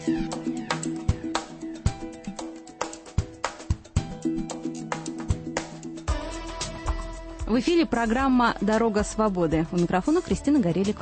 В эфире программа «Дорога свободы». У микрофона Кристина Горелик.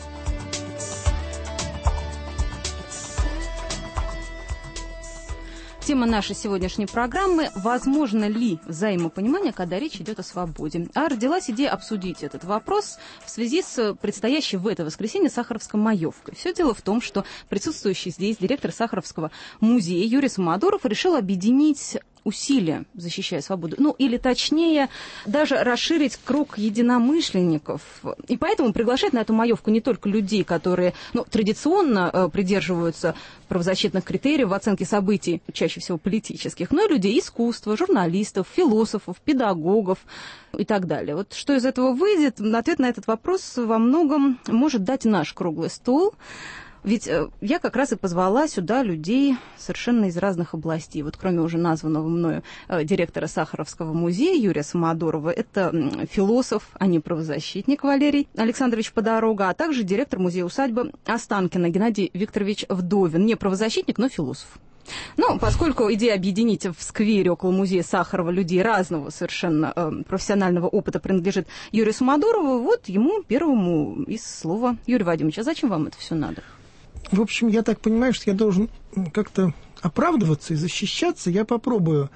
Тема нашей сегодняшней программы – возможно ли взаимопонимание, когда речь идет о свободе? А родилась идея обсудить этот вопрос в связи с предстоящей в это воскресенье Сахаровской маевкой. Все дело в том, что присутствующий здесь директор Сахаровского музея Юрий Самодуров решил объединить усилия, защищая свободу. Ну, или точнее, даже расширить круг единомышленников. И поэтому приглашать на эту маевку не только людей, которые традиционно придерживаются правозащитных критериев в оценке событий, чаще всего политических, но и людей искусства, журналистов, философов, педагогов и так далее. Вот что из этого выйдет, ответ на этот вопрос во многом может дать наш круглый стол. Ведь я как раз и позвала сюда людей совершенно из разных областей. Вот кроме уже названного мною директора Сахаровского музея Юрия Самодурова, это философ, а не правозащитник Валерий Александрович Подорога, а также директор музея-усадьбы Останкино Геннадий Викторович Вдовин. Не правозащитник, но философ. Ну, поскольку идея объединить в сквере около музея Сахарова людей разного совершенно профессионального опыта принадлежит Юрию Самодурову, вот ему первому из слова. Юрий Вадимович, а зачем вам это все надо? В общем, я так понимаю, что я должен как-то оправдываться и защищаться. Я попробую.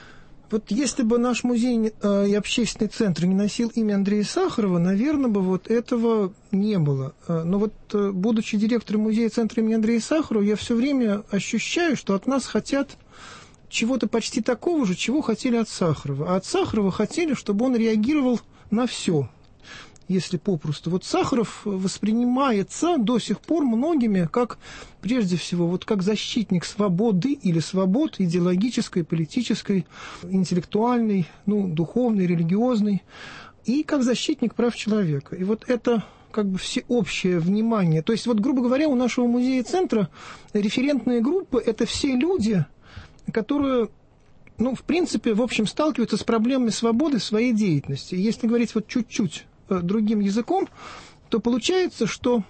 Вот если бы наш музей и общественный центр не носил имя Андрея Сахарова, наверное, бы вот этого не было. Но вот, будучи директором музея центра имени Андрея Сахарова, я все время ощущаю, что от нас хотят чего-то почти такого же, чего хотели от Сахарова. А от Сахарова хотели, чтобы он реагировал на все. Если попросту. Вот Сахаров воспринимается до сих пор многими как, прежде всего, вот как защитник свободы или свобод идеологической, политической, интеллектуальной, духовной, религиозной, и как защитник прав человека. И вот это как бы всеобщее внимание. То есть, вот, грубо говоря, у нашего музея-центра референтные группы – это все люди, которые, в принципе, в общем, сталкиваются с проблемами свободы в своей деятельности. И если говорить вот чуть-чуть другим языком, то получается, что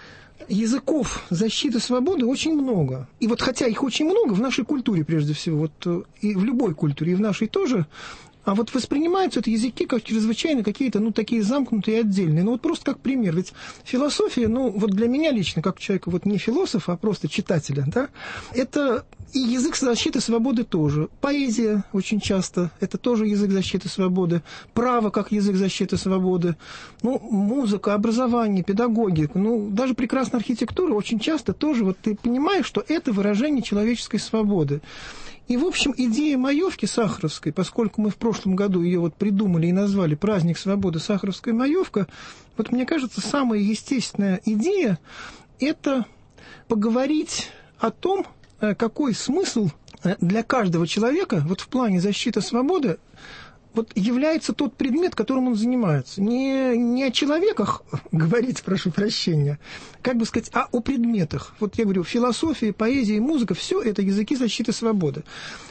языков защиты свободы очень много. И вот хотя их очень много в нашей культуре, прежде всего, вот и в любой культуре, и в нашей тоже, а вот воспринимаются эти языки как чрезвычайно какие-то, такие замкнутые и отдельные. Вот просто как пример. Ведь философия, вот для меня лично, как человека, вот не философа, а просто читателя, да, это и язык защиты свободы тоже. Поэзия очень часто, это тоже язык защиты свободы. Право как язык защиты свободы. Музыка, образование, педагогика, даже прекрасная архитектура очень часто тоже, вот ты понимаешь, что это выражение человеческой свободы. И, в общем, идея маевки Сахаровской, поскольку мы в прошлом году ее вот придумали и назвали «Праздник свободы. Сахаровская маевка», вот мне кажется, самая естественная идея – это поговорить о том, какой смысл для каждого человека вот в плане защиты свободы вот является тот предмет, которым он занимается. Не о человеках говорить, прошу прощения, а о предметах. Вот я говорю, философия, поэзия и музыка – все это языки защиты свободы.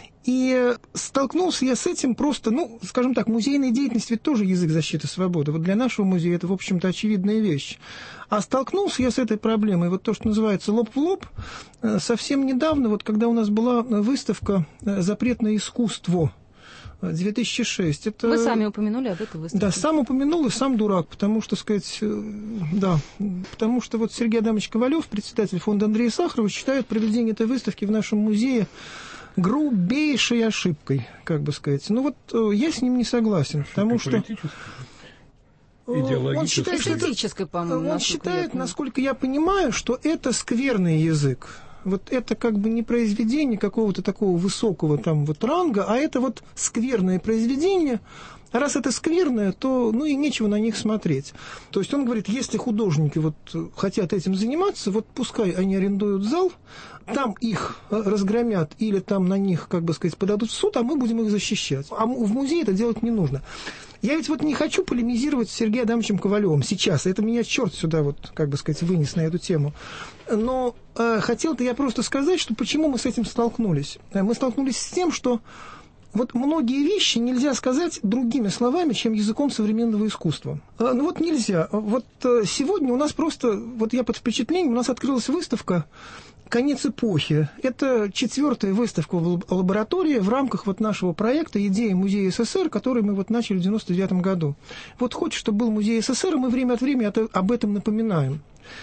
И столкнулся я с этим просто, скажем так, музейная деятельность ведь тоже язык защиты свободы. Вот для нашего музея это, в общем-то, очевидная вещь. А столкнулся я с этой проблемой, вот то, что называется лоб в лоб, совсем недавно, вот когда у нас была выставка «Запретное искусство», 2006. Это... Вы сами упомянули об этой выставке. Да, сам упомянул и сам дурак, потому что вот Сергей Адамович Ковалев, председатель фонда Андрея Сахарова, считает проведение этой выставки в нашем музее грубейшей ошибкой, я с ним не согласен, потому что... Он считает, эстетической, по-моему. Он считает, насколько я понимаю, что это скверный язык. Вот это не произведение какого-то такого высокого ранга, а это вот скверное произведение. А раз это скверное, то и нечего на них смотреть. То есть он говорит, если художники хотят этим заниматься, пускай они арендуют зал, там их разгромят или там на них, подадут в суд, а мы будем их защищать. А в музее это делать не нужно. Я ведь не хочу полемизировать с Сергеем Адамовичем Ковалевым сейчас. Это меня черт сюда вынес на эту тему. Но хотел-то я просто сказать, что почему мы с этим столкнулись. Мы столкнулись с тем, что вот многие вещи нельзя сказать другими словами, чем языком современного искусства. Ну вот нельзя. Вот сегодня у нас просто, вот я под впечатлением, у нас открылась выставка «Конец эпохи». Это 4-я выставка в лаборатории в рамках вот нашего проекта «Идея музея СССР», который мы вот начали в 99 году. Вот хочешь, чтобы был музей СССР, мы время от времени об этом напоминаем.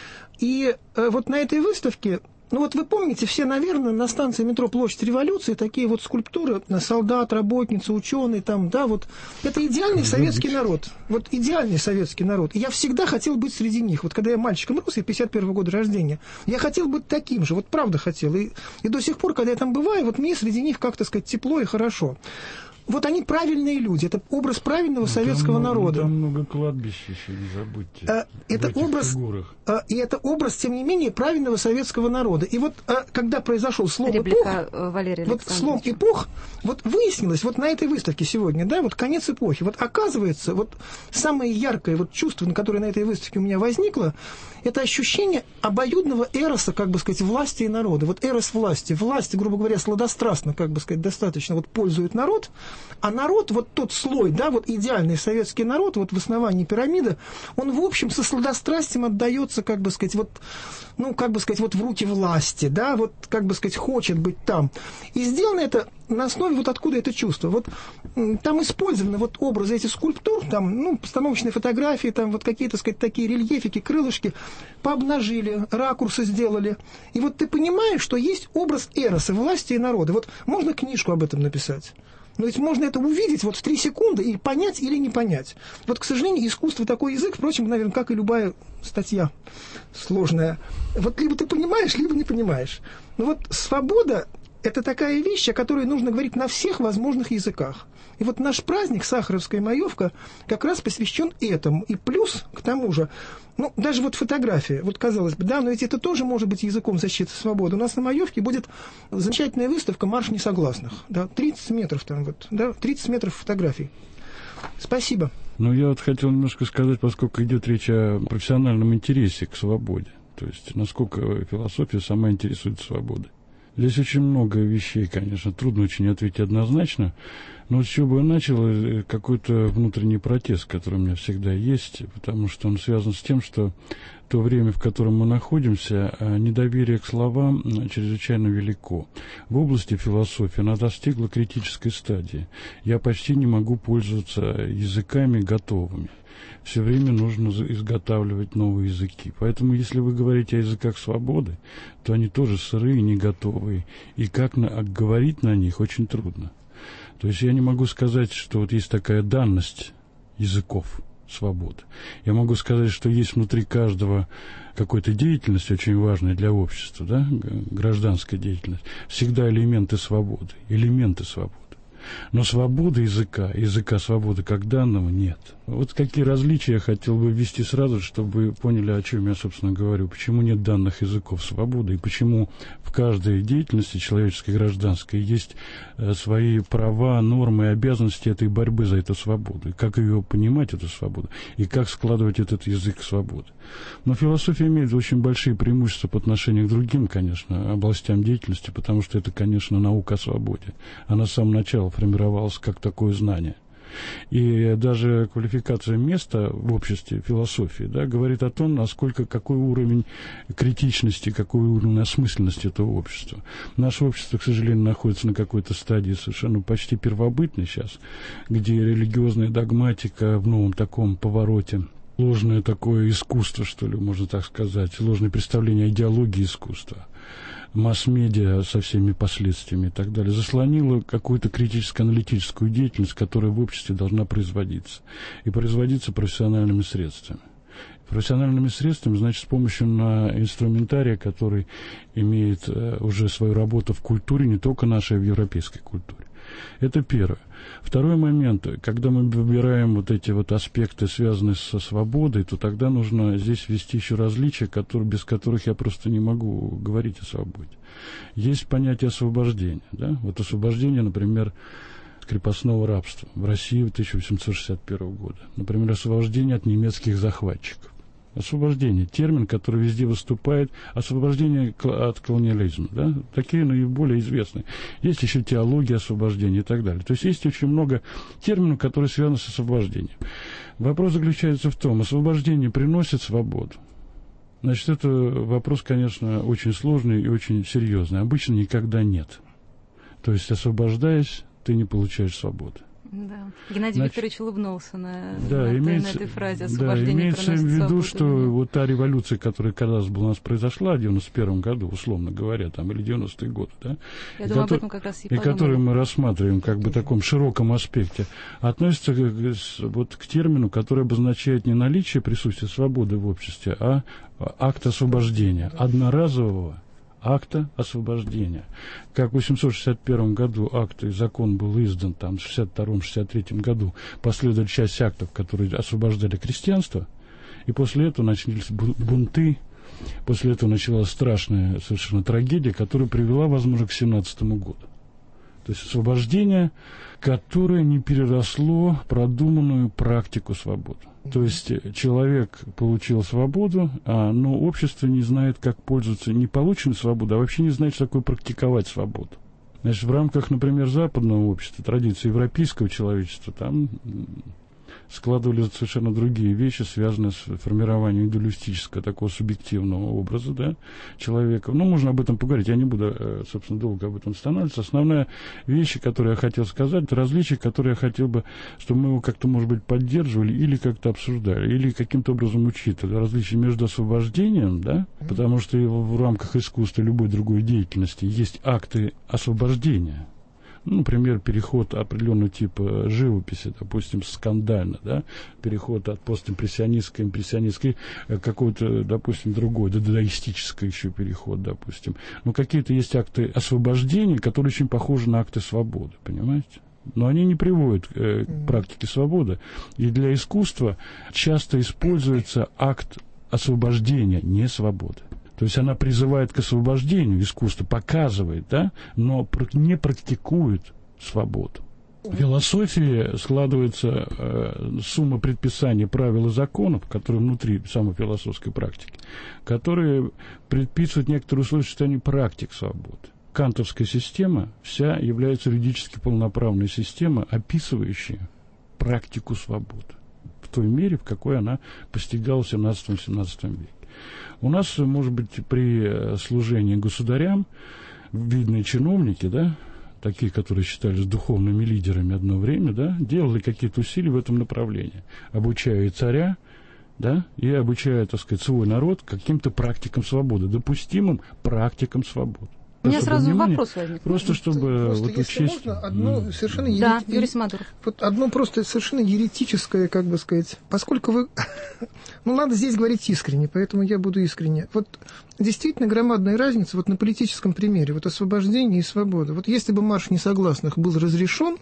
И вот на этой выставке, ну вот вы помните, все, наверное, на станции метро Площадь Революции такие вот скульптуры, солдат, работница, ученый, там, да, вот. Это идеальный советский народ. Вот идеальный советский народ. И я всегда хотел быть среди них. Вот когда я мальчиком рос, я 51-го года рождения, я хотел быть таким же, вот правда хотел. И до сих пор, когда я там бываю, вот мне среди них, как-то сказать, тепло и хорошо. Вот они правильные люди, это образ правильного советского народа. Там много кладбищ еще, не забудьте. Это образ, и это образ, тем не менее, правильного советского народа. И вот когда произошел слом эпох, вот слом эпох, вот выяснилось, вот на этой выставке сегодня, да, вот конец эпохи, вот оказывается, вот самое яркое вот чувство, которое на этой выставке у меня возникло, это ощущение обоюдного эроса, как бы сказать, власти и народа. Вот эрос власти. Власть, грубо говоря, сладострастно, как бы сказать, достаточно вот пользует народ, а народ, вот тот слой, да, вот идеальный советский народ, вот в основании пирамиды, он, в общем, со сладострастием отдается, как бы сказать, вот, ну, как бы сказать, вот в руки власти, да, вот, как бы сказать, хочет быть там. И сделано это на основе вот откуда это чувство. Вот там использованы вот образы этих скульптур, там, ну, постановочные фотографии, там вот какие-то, сказать, такие рельефики, крылышки, пообнажили, ракурсы сделали. И вот ты понимаешь, что есть образ эроса, власти и народа. Вот можно книжку об этом написать. Но ведь можно это увидеть вот в 3 секунды и понять или не понять. Вот, к сожалению, искусство такой язык, впрочем, наверное, как и любая статья сложная. Вот либо ты понимаешь, либо не понимаешь. Но вот свобода – это такая вещь, о которой нужно говорить на всех возможных языках. И вот наш праздник, Сахаровская маевка, как раз посвящен этому. И плюс, к тому же, ну, даже вот фотография, вот казалось бы, да, но ведь это тоже может быть языком защиты свободы. У нас на маевке будет замечательная выставка «Марш несогласных». Да, 30 метров там вот, да, 30 метров фотографий. Спасибо. Ну, я вот хотел немножко сказать, поскольку идет речь о профессиональном интересе к свободе. То есть, насколько философия сама интересует свободой. Здесь очень много вещей, конечно, трудно очень ответить однозначно, но вот с чего бы я начал, какой-то внутренний протест, который у меня всегда есть, потому что он связан с тем, что то время, в котором мы находимся, недоверие к словам чрезвычайно велико. В области философии она достигла критической стадии. Я почти не могу пользоваться языками готовыми. Все время нужно изготавливать новые языки. Поэтому, если вы говорите о языках свободы, то они тоже сырые, не готовые. И как говорить на них очень трудно. То есть я не могу сказать, что вот есть такая данность языков свободы. Я могу сказать, что есть внутри каждого какой-то деятельности, очень важной для общества, да, гражданская деятельность, всегда элементы свободы. Но свободы языка свободы как данного нет. Вот какие различия я хотел бы ввести сразу, чтобы вы поняли, о чем я, собственно, говорю. Почему нет данных языков свободы, и почему в каждой деятельности человеческой, гражданской, есть свои права, нормы и обязанности этой борьбы за эту свободу. И как ее понимать, эту свободу, и как складывать этот язык свободы. Но философия имеет очень большие преимущества по отношению к другим, конечно, областям деятельности, потому что это, конечно, наука о свободе. Она с самого начала формировалась как такое знание. И даже квалификация места в обществе философии, да, говорит о том, какой уровень критичности, какой уровень осмысленности этого общества. Наше общество, к сожалению, находится на какой-то стадии совершенно почти первобытной сейчас, где религиозная догматика в новом таком повороте, ложное такое искусство, что ли, можно так сказать, ложное представление о идеологии искусства, масс-медиа со всеми последствиями и так далее, заслонила какую-то критическо-аналитическую деятельность, которая в обществе должна производиться. И производиться профессиональными средствами. Профессиональными средствами, значит, с помощью инструментария, который имеет уже свою работу в культуре, не только нашей, а в европейской культуре. Это первое. Второй момент, когда мы выбираем вот эти вот аспекты, связанные со свободой, то тогда нужно здесь ввести еще различия, без которых я просто не могу говорить о свободе. Есть понятие освобождения. Да? Вот освобождение, например, крепостного рабства в России 1861 года. Например, освобождение от немецких захватчиков. Освобождение. Термин, который везде выступает. Освобождение от колониализма. Да? Такие наиболее известные. Есть еще теология освобождения и так далее. То есть есть очень много терминов, которые связаны с освобождением. Вопрос заключается в том, освобождение приносит свободу. Значит, это вопрос, конечно, очень сложный и очень серьезный. Обычно никогда нет. То есть, освобождаясь, ты не получаешь свободы. Да. Геннадий Викторович улыбнулся на этой фразе «освобождение имеется в виду, свободу». что вот та революция, которая, казалось бы, у нас произошла в 91 году, условно говоря, там, или 90-е годы, да? Я думаю, об этом как раз и подумали. Которую мы рассматриваем как бы в таком широком аспекте, относится вот к термину, который обозначает не наличие присутствия свободы в обществе, а акт освобождения, одноразового акта освобождения. Как в 861 году акт и закон был издан, там, в 62-63 году последовали часть актов, которые освобождали крестьянство, и после этого начались бунты, после этого началась страшная совершенно трагедия, которая привела, возможно, к 17 году. То есть освобождение, которое не переросло продуманную практику свободы. То есть человек получил свободу, но общество не знает, как пользоваться не полученной свободой, а вообще не знает, что такое практиковать свободу. Значит, в рамках, например, западного общества, традиции европейского человечества, там складывались совершенно другие вещи, связанные с формированием индивидуалистического такого субъективного образа, да, человека. Ну, можно об этом поговорить, я не буду, собственно, долго об этом останавливаться. Основная вещь, которую я хотел сказать, это различие, которое я хотел бы, чтобы мы его как-то, может быть, поддерживали или как-то обсуждали, или каким-то образом учитывали. Различие между освобождением, да, потому что в рамках искусства любой другой деятельности есть акты освобождения. Ну, например, переход определенного типа живописи, допустим, скандально, да, переход от постимпрессионистской, импрессионистской, какой-то, допустим, другой, дадаистический еще переход, допустим. Но какие-то есть акты освобождения, которые очень похожи на акты свободы, понимаете? Но они не приводят к практике свободы. И для искусства часто используется акт освобождения, не свободы. То есть она призывает к освобождению, искусство показывает, да, но не практикует свободу. В философии складывается сумма предписаний, правил и законов, которые внутри самой философской практики, которые предписывают некоторые условия существования практик свободы. Кантовская система вся является юридически полноправной системой, описывающей практику свободы в той мере, в какой она постигалась в 17-18 веке. У нас, может быть, при служении государям видные чиновники, да, такие, которые считались духовными лидерами одно время, да, делали какие-то усилия в этом направлении, обучая и царя, да, и обучая, так сказать, свой народ каким-то практикам свободы, допустимым практикам свободы. У меня сразу вопрос возник. Просто чтобы просто, вот если учесть... можно, одно совершенно Да, Юрий Самодуров. Вот одно просто совершенно еретическое, как бы сказать, поскольку вы... Ну, надо здесь говорить искренне, поэтому я буду искренне. Вот действительно громадная разница вот на политическом примере, вот освобождение и свобода. Вот если бы марш несогласных был разрешен,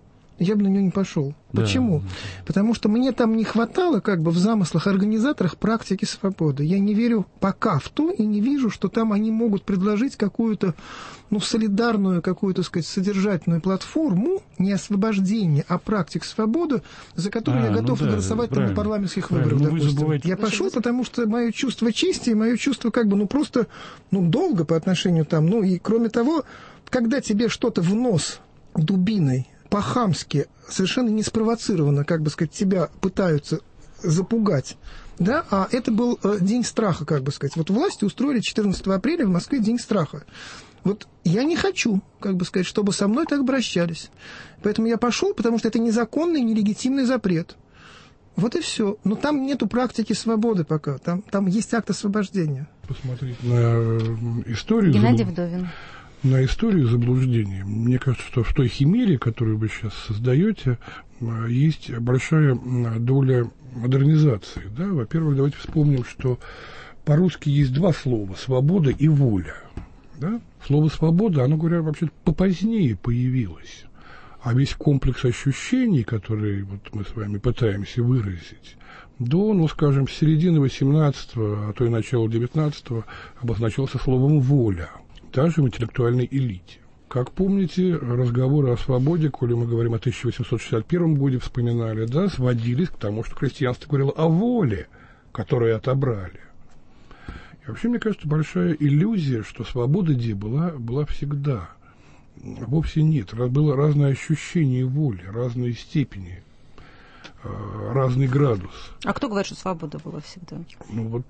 я бы на него не пошел. Да. Почему? Потому что мне там не хватало, как бы, в замыслах организаторов практики свободы. Я не верю пока в то и не вижу, что там они могут предложить какую-то, ну, солидарную, какую-то, сказать, содержательную платформу, не освобождение, а практик свободы, за которую я готов голосовать на парламентских выборах, допустим. Я пошел, потому что мое чувство чести, мое чувство, как бы, ну, просто, ну, долго по отношению там, ну, и кроме того, когда тебе что-то в нос дубиной по-хамски, совершенно не спровоцированно, как бы сказать, тебя пытаются запугать, да, а это был день страха, как бы сказать. Вот власти устроили 14 апреля в Москве день страха. Вот я не хочу, как бы сказать, чтобы со мной так обращались. Поэтому я пошел, потому что это незаконный, нелегитимный запрет. Вот и все. Но там нету практики свободы пока. Там есть акт освобождения. Посмотреть на историю. Геннадий Вдовин. На историю заблуждений. Мне кажется, что в той химере, которую вы сейчас создаете, есть большая доля модернизации. Да? Во-первых, давайте вспомним, что по-русски есть два слова – свобода и воля. Да? Слово «свобода», оно, говоря, вообще попозднее появилось. А весь комплекс ощущений, который вот мы с вами пытаемся выразить, до, ну, скажем, середины 18-го, а то и начала 19-го обозначался словом «воля», даже в интеллектуальной элите. Как помните, разговоры о свободе, коли мы говорим о 1861 году, вспоминали, да, сводились к тому, что крестьянство говорило о воле, которые отобрали. И вообще, мне кажется, большая иллюзия, что свобода была всегда. Вовсе нет. Было разное ощущение воли, разные степени, разный градус. А кто говорит, что свобода была всегда? Ну вот,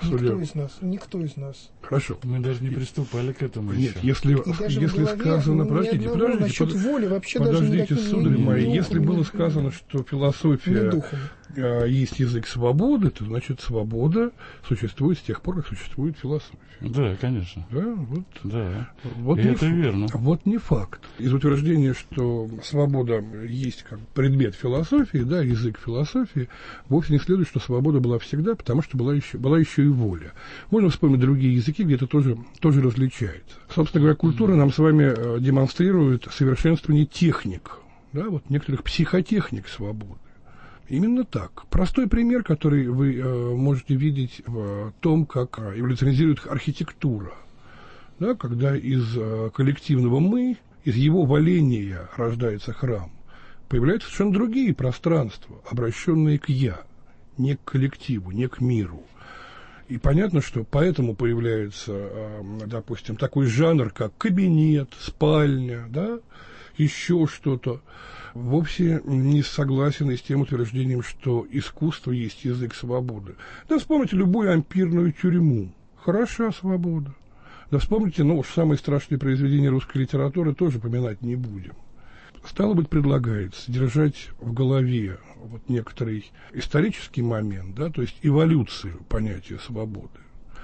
Никто из нас. Хорошо. Мы даже не приступали к этому Нет, еще. если сказано... Подождите, насчет воли вообще подождите, даже сударь мои, если было сказано, что философия есть язык свободы, то значит свобода существует с тех пор, как существует философия. Да, конечно. Да, вот. Да. Вот И это верно. Вот не факт. Из утверждения, что свобода есть как предмет философии, да, язык философии, вовсе не следует, что свобода была всегда, потому что была еще и воля. Можно вспомнить другие языки, где это тоже различается. Собственно говоря, культура нам с вами демонстрирует совершенствование техник, да, вот некоторых психотехник свободы. Именно так. Простой пример, который вы можете видеть в том, как эволюционизирует архитектура. Да, когда из коллективного «мы», из его валения рождается храм, появляются совершенно другие пространства, обращенные к «я», не к коллективу, не к миру. И понятно, что поэтому появляется, допустим, такой жанр, как кабинет, спальня, да, еще что-то. Вовсе не согласен и с тем утверждением, что искусство есть язык свободы. Да вспомните любую ампирную тюрьму. Хороша свобода. Да вспомните, уж самые страшные произведения русской литературы тоже поминать не будем. Стало быть, предлагается держать в голове вот некоторый исторический момент, да, то есть эволюцию понятия свободы.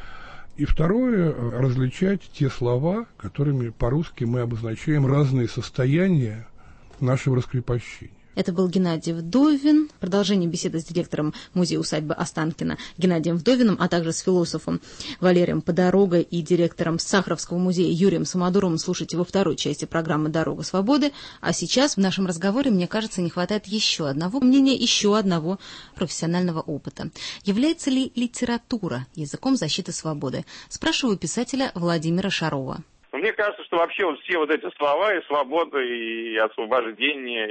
И второе, различать те слова, которыми по-русски мы обозначаем разные состояния нашего раскрепощения. Это был Геннадий Вдовин. Продолжение беседы с директором музея-усадьбы Останкино Геннадием Вдовиным, а также с философом Валерием Подорогой и директором Сахаровского музея Юрием Самодуровым слушайте во второй части программы «Дорога свободы». А сейчас в нашем разговоре, мне кажется, не хватает еще одного мнения, еще одного профессионального опыта. Является ли литература языком защиты свободы? Спрашиваю писателя Владимира Шарова. Мне кажется, что вообще вот все вот эти слова, и свобода, и освобождение,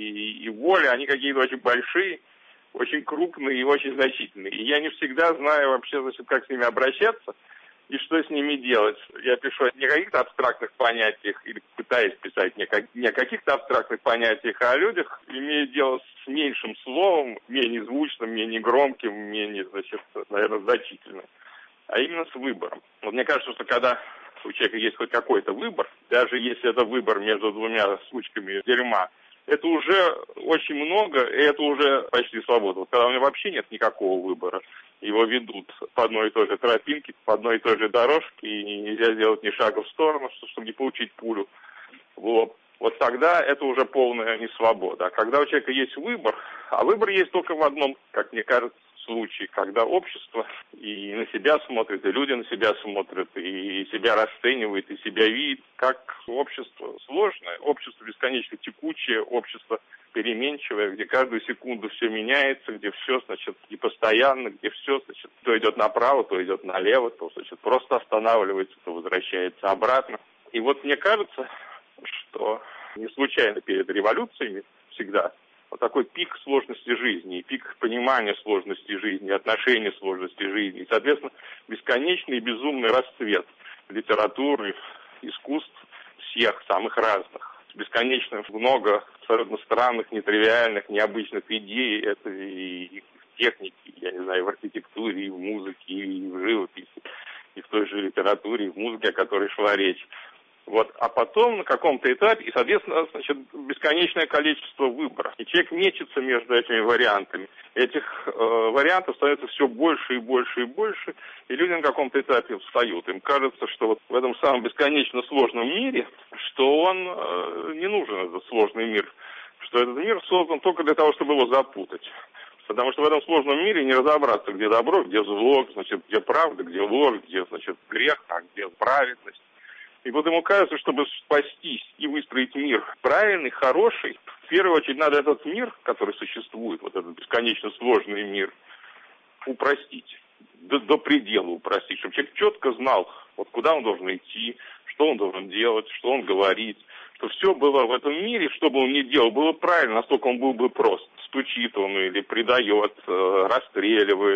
и воля, они какие-то очень большие, очень крупные и очень значительные. И я не всегда знаю вообще, значит, как с ними обращаться и что с ними делать. Я пишу не о каких-то абстрактных понятиях, или пытаюсь писать не о каких-то абстрактных понятиях, а о людях, имея дело с меньшим словом, менее звучным, менее громким, менее, значит, наверное, значительным, а именно с выбором. Вот мне кажется, что когда у человека есть хоть какой-то выбор, даже если это выбор между двумя сучками дерьма, это уже очень много, и это уже почти свобода. Вот когда у него вообще нет никакого выбора, его ведут по одной и той же тропинке, по одной и той же дорожке, и нельзя сделать ни шага в сторону, чтобы не получить пулю в лоб. Вот тогда это уже полная несвобода. А когда у человека есть выбор, а выбор есть только в одном, как мне кажется, случае, когда общество и на себя смотрит, и люди на себя смотрят, и себя расценивает, и себя видит, как общество сложное, общество бесконечно текучее, общество переменчивое, где каждую секунду все меняется, где все, значит, и постоянно, где все, значит, то идет направо, то идет налево, то, значит, просто останавливается, то возвращается обратно. И вот мне кажется, что не случайно перед революциями всегда вот такой пик сложности жизни, пик понимания сложности жизни, отношения сложности жизни, и, соответственно, бесконечный и безумный расцвет литературы, искусств всех, самых разных. Бесконечно много абсолютно странных, нетривиальных, необычных идей, это и в технике, я не знаю, и в архитектуре, и в музыке, и в живописи, и в той же литературе, и в музыке, о которой шла речь. Вот, а потом на каком-то этапе, и, соответственно, значит, бесконечное количество выборов. И человек мечется между этими вариантами. Этих вариантов становится все больше и больше и больше, и люди на каком-то этапе встают. Им кажется, что вот в этом самом бесконечно сложном мире, что он не нужен, этот сложный мир, что этот мир создан только для того, чтобы его запутать. Потому что в этом сложном мире не разобраться, где добро, где зло, значит, где правда, где ложь, где, значит, грех, а где праведность. И вот ему кажется, чтобы спастись и выстроить мир правильный, хороший, в первую очередь надо этот мир, который существует, вот этот бесконечно сложный мир, упростить, до предела упростить, чтобы человек четко знал, вот куда он должен идти, что он должен делать, что он говорит, чтобы все было в этом мире, что бы он ни делал, было правильно, настолько он был бы прост. Стучит он или предает, расстреливает,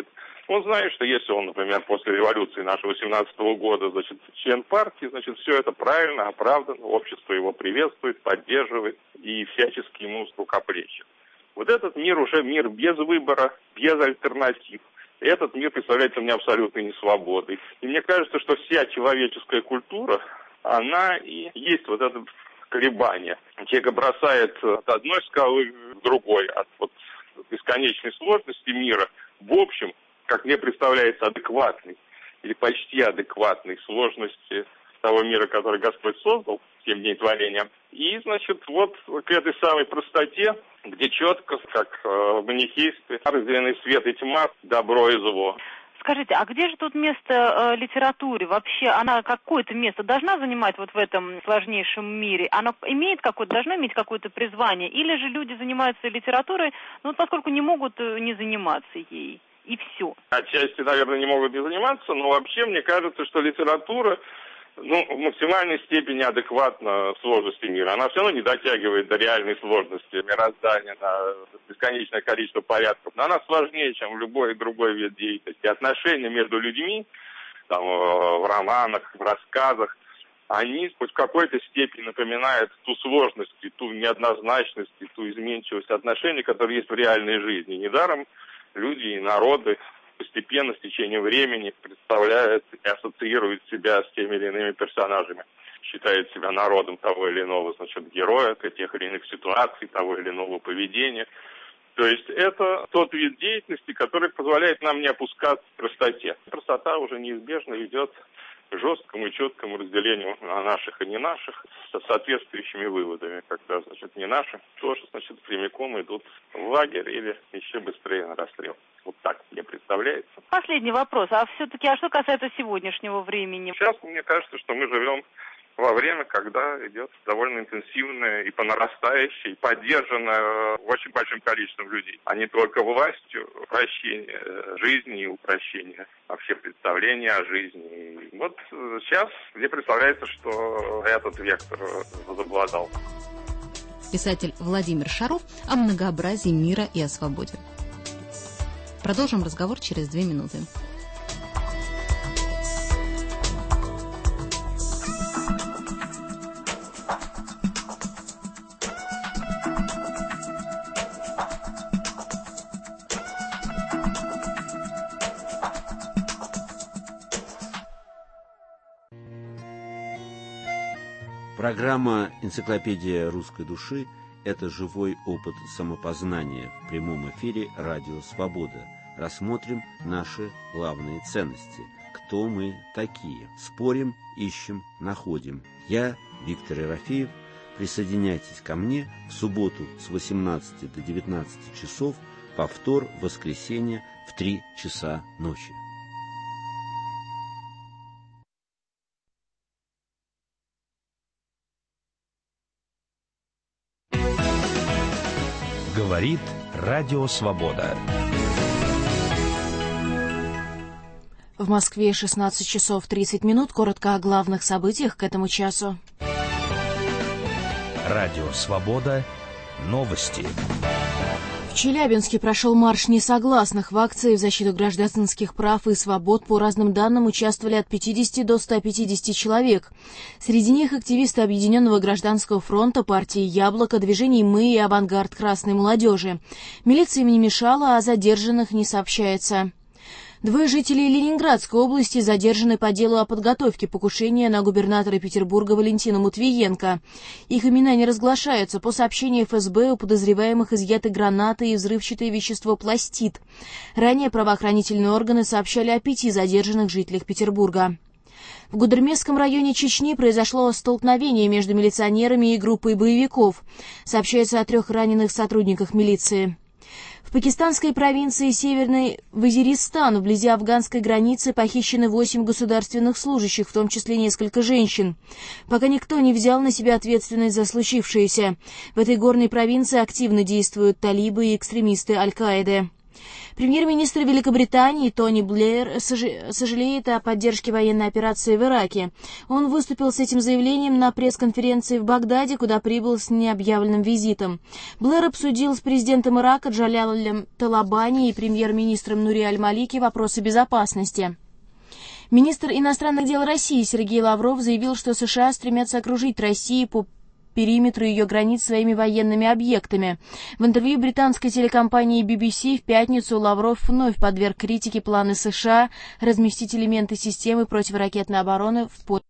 Он знает, что если он, например, после революции нашего 18-го года, значит, член партии, значит, все это правильно, оправдано, общество его приветствует, поддерживает и всячески ему рукоплещет. Вот этот мир уже мир без выбора, без альтернатив. Этот мир представляется мне абсолютной несвободой. И мне кажется, что вся человеческая культура, она и есть вот это колебание. Человека бросает от одной скалы к другой, от вот бесконечной сложности мира, в общем, как мне представляется, адекватной или почти адекватной сложности того мира, который Господь создал, 7 дней творения. И, значит, вот к этой самой простоте, где четко, как манихеисты, разделены свет и тьма, добро и зло. Скажите, а где же тут место литературе? Вообще она какое-то место должна занимать вот в этом сложнейшем мире? Она имеет должна иметь какое-то призвание? Или же люди занимаются литературой, ну, поскольку не могут не заниматься ей? И все. Отчасти, наверное, не могут не заниматься, но вообще мне кажется, что литература, ну, в максимальной степени адекватна сложности мира. Она все равно не дотягивает до реальной сложности мироздания, на бесконечное количество порядков. Но она сложнее, чем любой другой вид деятельности. Отношения между людьми, там, в романах, в рассказах, они хоть в какой-то степени напоминают ту сложность, и ту неоднозначность, и ту изменчивость отношений, которые есть в реальной жизни. Недаром люди и народы постепенно, с течением времени, представляют и ассоциируют себя с теми или иными персонажами. Считают себя народом того или иного, значит, героя, тех или иных ситуаций, того или иного поведения. То есть это тот вид деятельности, который позволяет нам не опускаться в простоте. Простота уже неизбежно ведет к жесткому и четкому разделению на наших и не наших с соответствующими выводами. Когда, значит, не наши тоже, значит, прямиком идут в лагерь или еще быстрее на расстрел. Вот так мне представляется. Последний вопрос. А все-таки, что касается сегодняшнего времени? Сейчас мне кажется, что мы живем во время, когда идет довольно интенсивное и по нарастающей, поддержанное очень большим количеством людей, а не только властью, упрощение жизни и упрощение вообще представления о жизни. И вот сейчас мне представляется, что этот вектор возобладал. Писатель Владимир Шаров о многообразии мира и о свободе. Продолжим разговор через 2 минуты. Программа «Энциклопедия русской души» – это живой опыт самопознания в прямом эфире «Радио Свобода». Рассмотрим наши главные ценности. Кто мы такие? Спорим, ищем, находим. Я, Виктор Ерофеев. Присоединяйтесь ко мне в субботу с 18 до 19 часов, повтор в воскресенье в 3 часа ночи. Говорит Радио Свобода. В Москве 16 часов 30 минут. Коротко о главных событиях к этому часу. Радио Свобода. Новости. В Челябинске прошел марш несогласных. В акции в защиту гражданских прав и свобод по разным данным участвовали от 50 до 150 человек. Среди них активисты Объединенного гражданского фронта, партии «Яблоко», движений «Мы» и «Авангард красной молодежи». Милиция им не мешала, о задержанных не сообщается. 2 жителей Ленинградской области задержаны по делу о подготовке покушения на губернатора Петербурга Валентину Матвиенко. Их имена не разглашаются. По сообщению ФСБ, у подозреваемых изъяты гранаты и взрывчатое вещество пластид. Ранее правоохранительные органы сообщали о 5 задержанных жителях Петербурга. В Гудермесском районе Чечни произошло столкновение между милиционерами и группой боевиков. Сообщается о 3 раненых сотрудниках милиции. В пакистанской провинции Северный Вазиристан, вблизи афганской границы, похищены 8 государственных служащих, в том числе несколько женщин. Пока никто не взял на себя ответственность за случившееся. В этой горной провинции активно действуют талибы и экстремисты Аль-Каиды. Премьер-министр Великобритании Тони Блэр сожалеет о поддержке военной операции в Ираке. Он выступил с этим заявлением на пресс-конференции в Багдаде, куда прибыл с необъявленным визитом. Блэр обсудил с президентом Ирака Джалялем Талабани и премьер-министром Нури Аль-Малики вопросы безопасности. Министр иностранных дел России Сергей Лавров заявил, что США стремятся окружить Россию по периметру ее границ своими военными объектами. В интервью британской телекомпании BBC в пятницу Лавров вновь подверг критике планы США разместить элементы системы противоракетной обороны в под.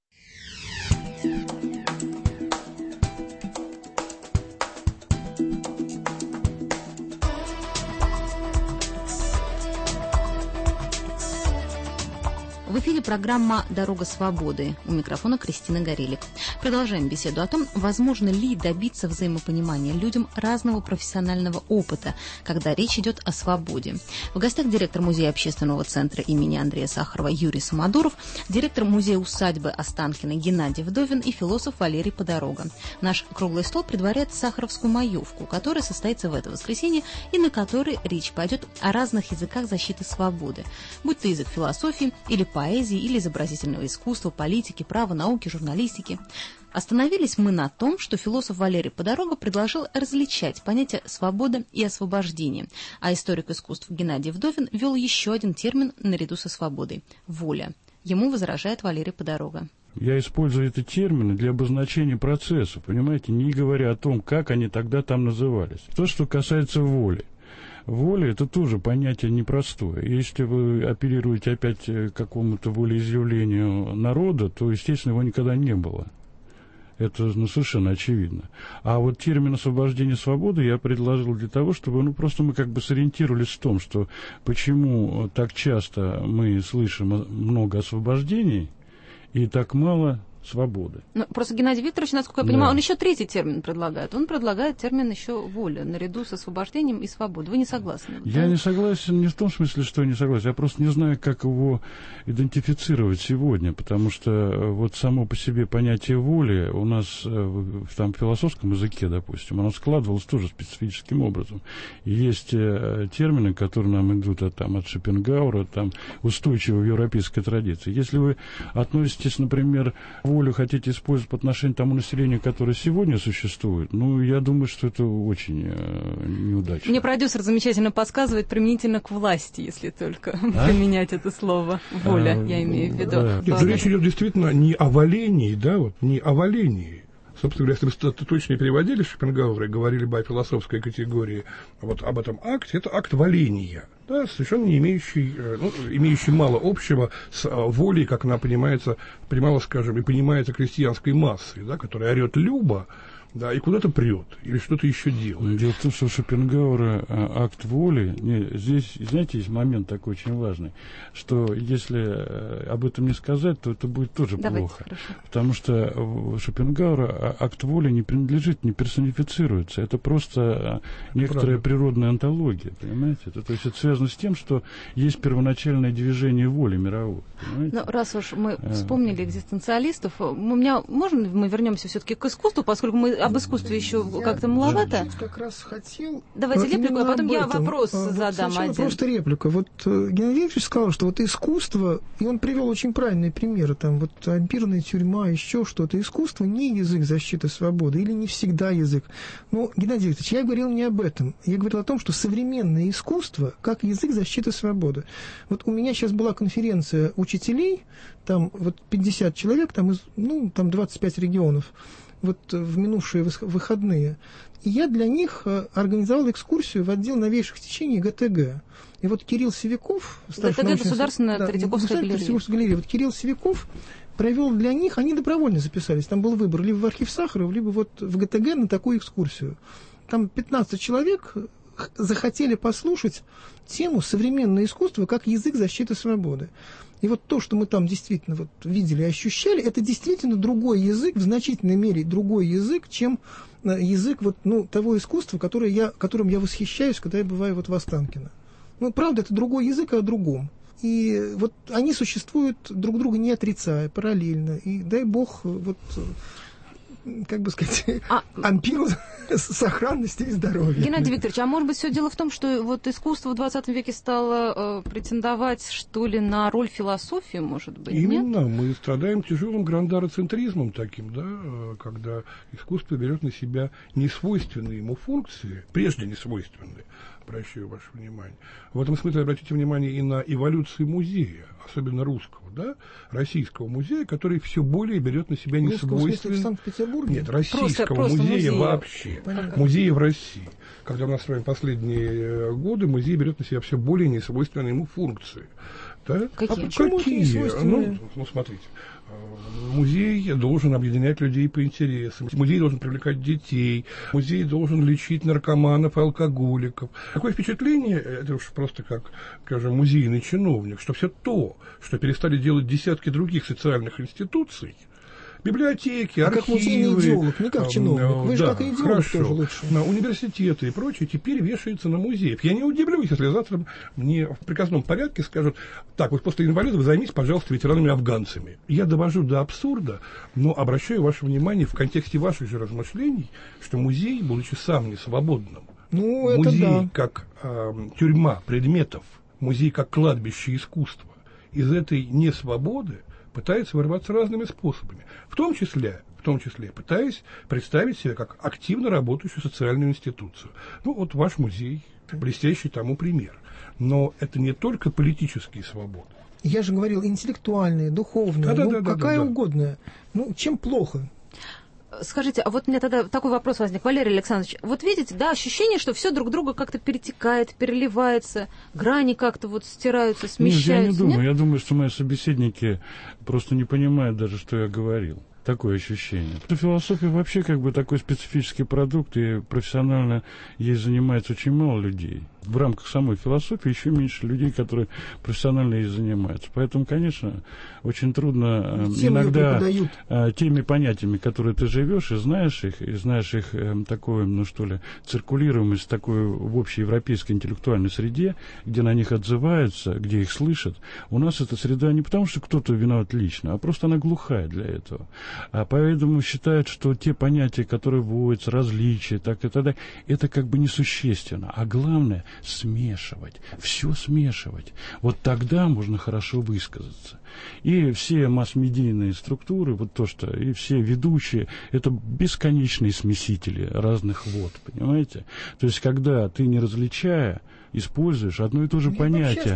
В эфире программа «Дорога свободы». У микрофона Кристина Горелик. Продолжаем беседу о том, возможно ли добиться взаимопонимания людям разного профессионального опыта, когда речь идет о свободе. В гостях директор музея общественного центра имени Андрея Сахарова Юрий Самодуров, директор музея-усадьбы Останкино Геннадий Вдовин и философ Валерий Подорога. Наш круглый стол предваряет Сахаровскую маевку, которая состоится в это воскресенье и на которой речь пойдет о разных языках защиты свободы, будь то язык философии или поэзии, или изобразительного искусства, политики, права, науки, журналистики. Остановились мы на том, что философ Валерий Подорога предложил различать понятия «свобода» и «освобождение», а историк искусств Геннадий Вдовин ввел еще один термин наряду со свободой – «воля». Ему возражает Валерий Подорога. Я использую эти термины для обозначения процесса, понимаете, не говоря о том, как они тогда там назывались. То, что касается воли. Воля – это тоже понятие непростое. Если вы апеллируете опять к какому-то волеизъявлению народа, то, естественно, его никогда не было. Это совершенно очевидно. А вот термин «освобождение свободы» я предложил для того, чтобы просто мы как бы сориентировались в том, что почему так часто мы слышим много освобождений и так мало свободы. Ну, просто Геннадий Викторович, насколько я понимаю, он еще третий термин предлагает. Он предлагает термин еще «воля», наряду с освобождением и свободой. Вы не согласны? Я не согласен не в том смысле, что я не согласен. Я просто не знаю, как его идентифицировать сегодня, потому что вот само по себе понятие воли у нас там в философском языке, допустим, оно складывалось тоже специфическим образом. И есть термины, которые нам идут от Шопенгауэра, устойчивой в европейской традиции. Если вы относитесь, например, волю хотите использовать по отношению к тому населению, которое сегодня существует, я думаю, что это очень неудачно. Мне продюсер замечательно подсказывает применительно к власти, если только применять это слово «воля», я имею в виду. Нет, речь идет действительно не о волении, не о волении. Собственно говоря, если бы точно переводили Шопенгауэра и говорили бы о философской категории об этом акте, это акт воления. Да, совершенно не имеющий мало общего с волей, как она понимается, и понимается крестьянской массой, которая орет «Люба», и куда-то прет, или что-то еще делает. Дело в том, что у Шопенгауэра акт воли, здесь, знаете, есть момент такой очень важный, что если об этом не сказать, то это будет тоже плохо. Хорошо. Потому что у Шопенгауэра акт воли не принадлежит, не персонифицируется. Это просто некоторая природная онтология, понимаете? То есть это связано с тем, что есть первоначальное движение воли мировой. Ну, раз уж мы вспомнили экзистенциалистов, мы вернемся все-таки к искусству, поскольку мы об искусстве еще как-то маловато. Я как раз хотел... Давайте реплику, а потом я вопрос задам один. Просто реплика. Геннадий Викторович сказал, что искусство, и он привел очень правильные примеры, ампирная тюрьма, еще что-то. Искусство не язык защиты свободы, или не всегда язык. Но, Геннадий Викторович, я говорил не об этом. Я говорил о том, что современное искусство как язык защиты свободы. У меня сейчас была конференция учителей, 50 человек, из 25 регионов, в минувшие выходные. И я для них организовал экскурсию в отдел новейших течений ГТГ. И Кирилл Севяков... ГТГ – Государственная Третьяковская галерея. Кирилл Севяков провел для них, они добровольно записались. Там был выбор либо в архив Сахарова, либо в ГТГ на такую экскурсию. Там 15 человек захотели послушать тему «Современное искусство как язык защиты свободы». И то, что мы там действительно видели и ощущали, это действительно другой язык, в значительной мере другой язык, чем язык того искусства, которым я восхищаюсь, когда я бываю в Останкино. Правда, это другой язык, о другом. И они существуют друг друга не отрицая, параллельно. И дай бог как бы сказать, ампиру сохранности и здоровья. Геннадий Викторович, а может быть, все дело в том, что вот искусство в 20 веке стало претендовать, что ли, на роль философии, может быть, Именно. нет? Мы страдаем тяжелым грандароцентризмом таким, да, когда искусство берет на себя несвойственные ему функции, прежде несвойственные, обращаю ваше внимание. В этом смысле обратите внимание и на эволюцию музея, особенно русского, да, российского музея, который все более берет на себя несвойственные... в Санкт-Петербурге? Нет, российского просто музея вообще. Музеи в России. Когда мы строим последние годы, музей берет на себя все более несвойственные ему функции. Да? Какие? Какие? Ну, смотрите. Музей должен объединять людей по интересам. Музей должен привлекать детей. Музей должен лечить наркоманов и алкоголиков. Такое впечатление, это уж просто как, скажем, музейный чиновник, что все то, что перестали делать десятки других социальных институций, библиотеки, архивы. Как музейный идеолог, не как чиновник. Вы же да, как идеолог тоже лучше. На университеты и прочее теперь вешается на музеев. Я не удивлюсь, если завтра мне в приказном порядке скажут: так, вот после инвалидов займись, пожалуйста, ветеранами-афганцами. Я довожу до абсурда, но обращаю ваше внимание в контексте ваших же размышлений, что музей, будучи сам не свободным, музей как тюрьма предметов, музей как кладбище искусства, из этой несвободы пытается вырваться разными способами, в том числе пытаясь представить себя как активно работающую социальную институцию. Ну, вот ваш музей, блестящий тому пример. Но это не только политические свободы. Я же говорил, интеллектуальные, духовные, какая угодная. Ну, чем плохо? Скажите, а вот у меня тогда такой вопрос возник. Валерий Александрович, вот видите, да, ощущение, что все друг друга как-то перетекает, переливается, грани как-то вот стираются, смещаются. Нет, я не думаю. Я думаю, что мои собеседники просто не понимают даже, что я говорил. Такое ощущение. Философия вообще как бы такой специфический продукт, и профессионально ей занимается очень мало людей. В рамках самой философии еще меньше людей, которые профессионально ей занимаются. Поэтому, конечно, очень трудно иногда теми понятиями, которые ты живешь, и знаешь их такой, ну что ли, циркулируемость такой в общеевропейской интеллектуальной среде, где на них отзываются, где их слышат. У нас эта среда не потому, что кто-то виноват лично, а просто она глухая для этого. А поэтому считают, что те понятия, которые вводятся, различия, так и т.д., это как бы несущественно. А главное — смешивать, все смешивать. Вот тогда можно хорошо высказаться. И все масс-медийные структуры, вот то, что и все ведущие, это бесконечные смесители разных вод, понимаете? То есть, когда ты, не различая, используешь одно и то же понятие.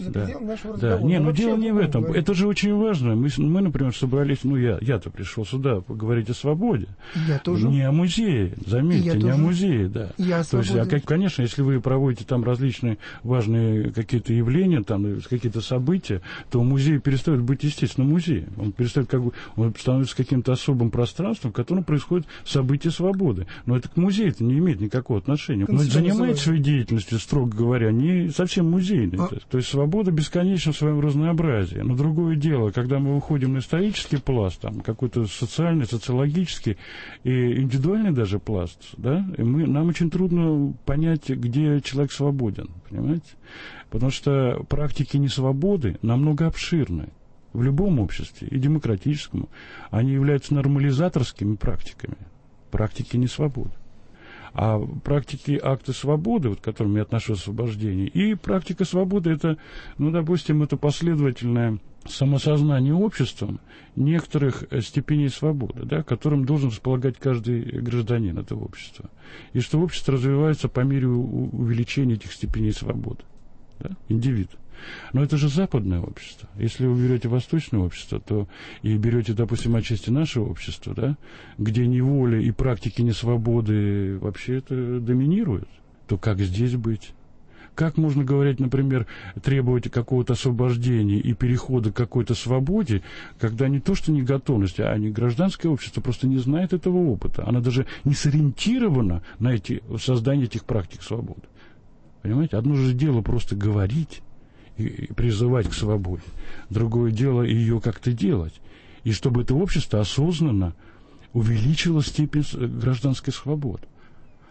Не, но дело не в этом. Это же очень важно. Мы, например, собрались, я-то пришел сюда поговорить о свободе. Я тоже. Не о музее, заметьте, не о музее, да. То есть, конечно, если вы проводите там различные важные какие-то явления, там какие-то события, то музей перестает быть, естественно, музеем. Он перестает он становится каким-то особым пространством, в котором происходит событие свободы. Но это к музею-то не имеет никакого отношения. Он занимается своей деятельностью, строго говоря, не совсем музейный. То есть свобода бесконечна в своем разнообразии. Но другое дело, когда мы выходим на исторический пласт, там, какой-то социальный, социологический и индивидуальный даже пласт, да, и нам очень трудно понять, где человек свободен, понимаете? Потому что практики несвободы намного обширны. В любом обществе, и демократическом, они являются нормализаторскими практиками. Практики несвободы. А практики акты свободы, вот к которым я отношу освобождение, и практика свободы — это, допустим, это последовательное самосознание обществом некоторых степеней свободы, да, которым должен располагать каждый гражданин этого общества. И что общество развивается по мере увеличения этих степеней свободы. Да, индивид. Но это же западное общество. Если вы берете восточное общество, то и берете, допустим, отчасти наше общество, да, где неволя и практики несвободы вообще это доминируют, то как здесь быть? Как можно говорить, например, требовать какого-то освобождения и перехода к какой-то свободе, когда не то, что не готовность, а не гражданское общество просто не знает этого опыта. Она даже не сориентирована на создание этих практик свободы. Понимаете? Одно же дело просто говорить и призывать к свободе. Другое дело ее как-то делать. И чтобы это общество осознанно увеличило степень гражданской свободы.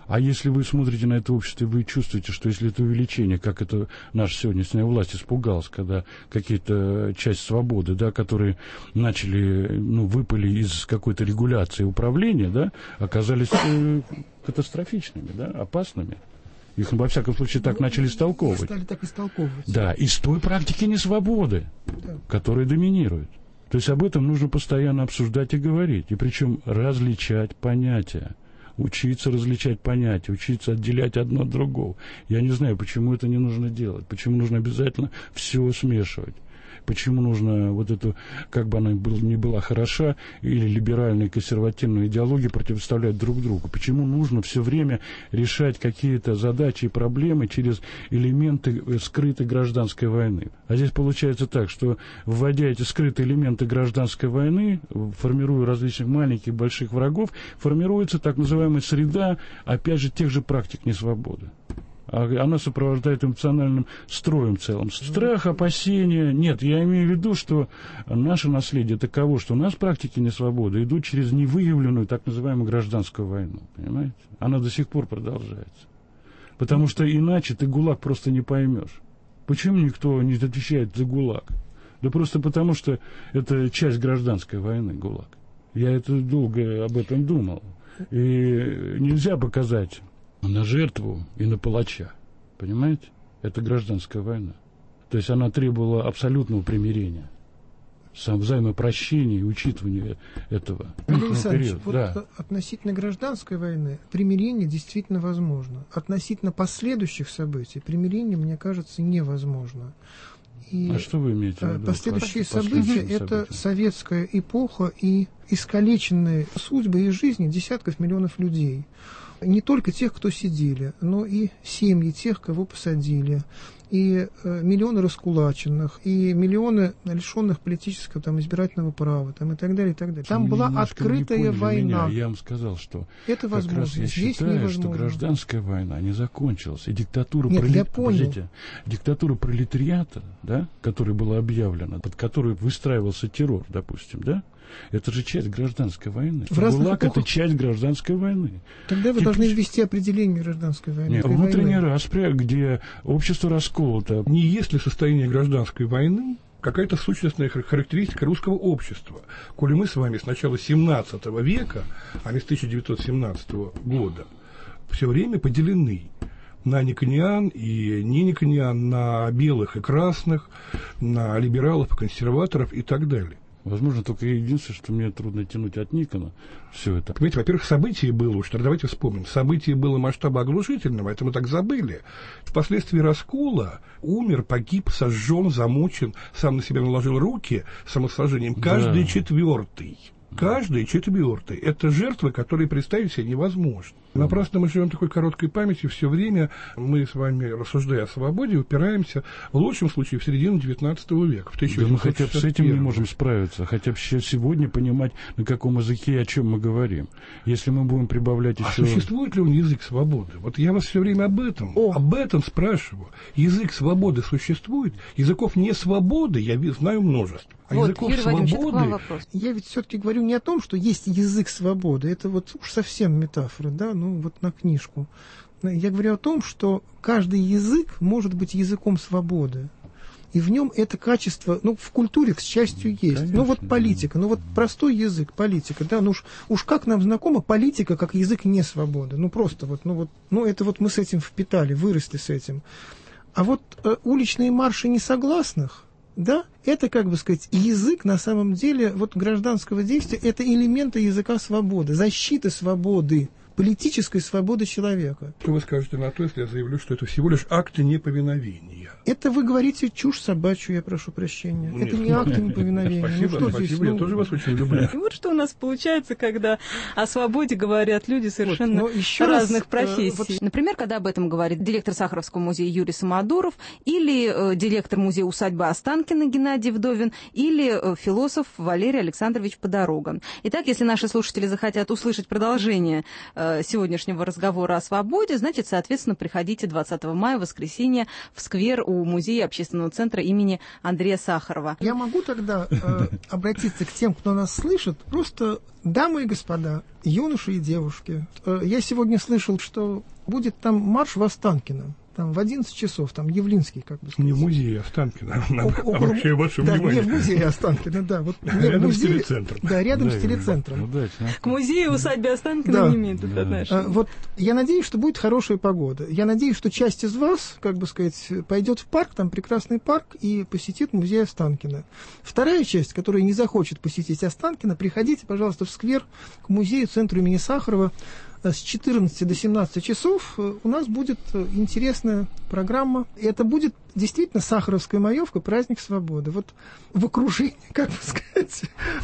А если вы смотрите на это общество, вы чувствуете, что если это увеличение, как это наша сегодняшняя власть испугалась, когда какие-то часть свободы, да, которые начали, выпали из какой-то регуляции управления, да, оказались катастрофичными, да, опасными. Их, во всяком случае, так начали истолковывать. Стали так истолковывать. Да, из той практики несвободы, которая доминирует. То есть об этом нужно постоянно обсуждать и говорить. И причем различать понятия. Учиться различать понятия, учиться отделять одно от другого. Я не знаю, почему это не нужно делать. Почему нужно обязательно все смешивать. Почему нужно вот эту, как бы она ни была хороша, или либеральную и консервативную идеологию противоставлять друг другу? Почему нужно все время решать какие-то задачи и проблемы через элементы скрытой гражданской войны? А здесь получается так, что, вводя эти скрытые элементы гражданской войны, формируя различных маленьких и больших врагов, формируется так называемая среда, опять же, тех же практик несвободы. Она сопровождает эмоциональным строем целым. Страх, опасения. Нет, я имею в виду, что наше наследие таково, что у нас практики несвободы идут через невыявленную так называемую гражданскую войну. Понимаете? Она до сих пор продолжается. Потому что иначе ты ГУЛАГ просто не поймешь. Почему никто не отвечает за ГУЛАГ? Да просто потому, что это часть гражданской войны, ГУЛАГ. Я это долго об этом думал. И нельзя показать на жертву и на палача. Понимаете? Это гражданская война. То есть она требовала абсолютного примирения, взаимопрощения и учитывания этого. Андрей Александрович, относительно гражданской войны примирение действительно возможно. Относительно последующих событий примирение, мне кажется, невозможно. И что вы имеете в виду? Последующие события – это советская эпоха и искалеченные судьбы и жизни десятков миллионов людей. Не только тех, кто сидели, но и семьи тех, кого посадили, и миллионы раскулаченных, и миллионы лишенных политического избирательного права, и так далее, и так далее. Там была открытая война. Я вам сказал, что это возможно. Я считаю, что гражданская война не закончилась, и диктатура пролетариата, да, которая была объявлена, под которой выстраивался террор, допустим, да, это же часть гражданской войны. ГУЛАГ – это часть гражданской войны. Тогда вы должны ввести определение гражданской войны. Нет, внутренняя распря, где общество расколото. Не есть ли состояние гражданской войны какая-то сущностная характеристика русского общества? Коли мы с вами с начала 17 века, а не с 1917 года, все время поделены на никониан и не никониан, на белых и красных, на либералов и консерваторов и так далее. Возможно, только единственное, что мне трудно тянуть от Никона все это. Понимаете, во-первых, событие было, уж давайте вспомним, событие было масштаба оглушительного, это мы так забыли. Впоследствии раскола умер, погиб, сожжен, замучен, сам на себя наложил руки самосожжением каждый четвертый. Каждый четвертый. Это жертвы, которые представить себе невозможно. Напрасно мы живем такой короткой памятью, все время мы с вами, рассуждая о свободе, упираемся в лучшем случае в середину XIX века. Да мы хотя бы с этим не можем справиться, хотя бы сегодня понимать, на каком языке и о чем мы говорим. Если мы будем прибавлять еще... А существует ли он язык свободы? Вот я вас все время об этом спрашиваю. Язык свободы существует? Языков не свободы я знаю множество. А языков свободы... Я ведь все-таки говорю не о том, что есть язык свободы. Это вот уж совсем метафора, да, вот на книжку. Я говорю о том, что каждый язык может быть языком свободы. И в нем это качество, в культуре, к счастью, есть. Конечно, политика, простой язык, политика, да, уж как нам знакома политика, как язык не свободы. Это вот мы с этим впитали, выросли с этим. А вот уличные марши несогласных, да, это, язык, на самом деле, гражданского действия, это элементы языка свободы, защиты свободы, политической свободы человека. Что вы скажете на то, если я заявлю, что это всего лишь акты неповиновения? Это вы говорите чушь собачью, я прошу прощения. Это не акты неповиновения. Спасибо, я тоже вас очень люблю. И вот что у нас получается, когда о свободе говорят люди совершенно разных профессий. Например, когда об этом говорит директор Сахаровского музея Юрий Самодуров, или директор музея-усадьбы Останкино Геннадий Вдовин, или философ Валерий Александрович Подорога. Итак, если наши слушатели захотят услышать продолжение сегодняшнего разговора о свободе, значит, соответственно, приходите 20 мая, воскресенье, в сквер у музея общественного центра имени Андрея Сахарова. Я могу тогда обратиться к тем, кто нас слышит, просто, дамы и господа, юноши и девушки. Я сегодня слышал, что будет там марш в Останкино. Там в 11 часов, там Явлинский, как бы сказать. Не в музее Останкино, обращаю ваше внимание. Да, не в музее Останкино, да. Вот рядом с телецентром. Да, рядом с телецентром. К музею усадьбе Останкино не имеет отношения. Вот я надеюсь, что будет хорошая погода. Я надеюсь, что часть из вас, как бы сказать, пойдет в парк, там прекрасный парк, и посетит музей Останкино. Вторая часть, которая не захочет посетить Останкино, приходите, пожалуйста, в сквер к музею, центру имени Сахарова. С 14 до 17 часов у нас будет интересная программа. И это будет действительно Сахаровская маевка, праздник свободы. Вот в окружении, как бы сказать,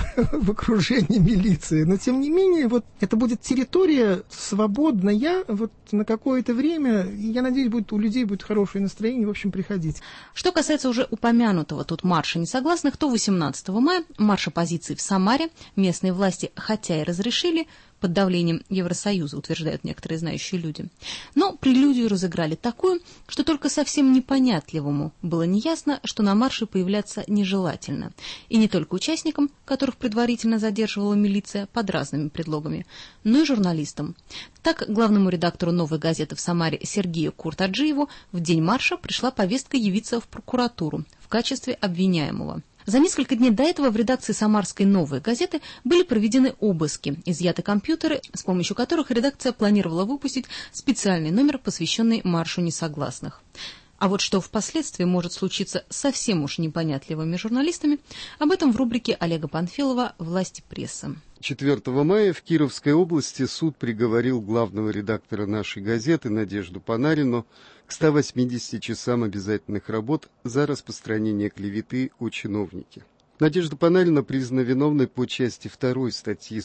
в окружении милиции. Но тем не менее, вот это будет территория свободная, вот на какое-то время. И я надеюсь, у людей будет хорошее настроение, в общем, приходить. Что касается уже упомянутого тут марша несогласных, то 18 мая марш оппозиции в Самаре местные власти, хотя и разрешили, под давлением Евросоюза, утверждают некоторые знающие люди. Но прелюдию разыграли такую, что только совсем непонятливому было неясно, что на марше появляться нежелательно. И не только участникам, которых предварительно задерживала милиция под разными предлогами, но и журналистам. Так, главному редактору «Новой газеты» в Самаре Сергею Куртаджиеву в день марша пришла повестка явиться в прокуратуру в качестве обвиняемого. За несколько дней до этого в редакции Самарской «Новой газеты» были проведены обыски, изъяты компьютеры, с помощью которых редакция планировала выпустить специальный номер, посвященный маршу несогласных. А вот что впоследствии может случиться с совсем уж непонятливыми журналистами, об этом в рубрике Олега Панфилова «Власти прессы». 4 мая в Кировской области суд приговорил главного редактора «Нашей газеты» Надежду Панарину к 180 часам обязательных работ за распространение клеветы о чиновнике. Надежда Панарина признана виновной по части 2 статьи